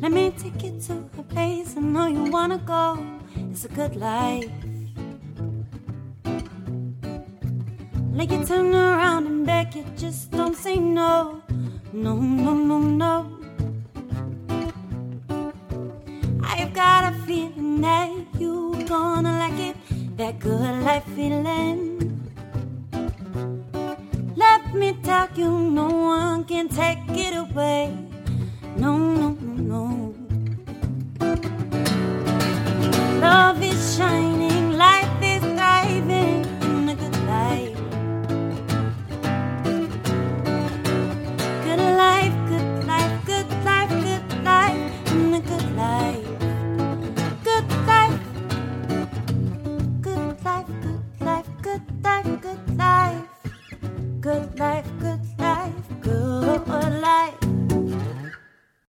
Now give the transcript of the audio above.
Let me take you to a place I know you wanna go. It's a good life. Like you turn around and beg you, just don't say no. No, no, no, no. I've got a feeling that you gonna like it. That good life feeling. Let me tell you, no one can take it away. No, no, no, no. Love is shining, life is thriving in a good life. Good life, good life, good life, good life, in a good life. Good life, good life, good life, good life, good life. Good life, good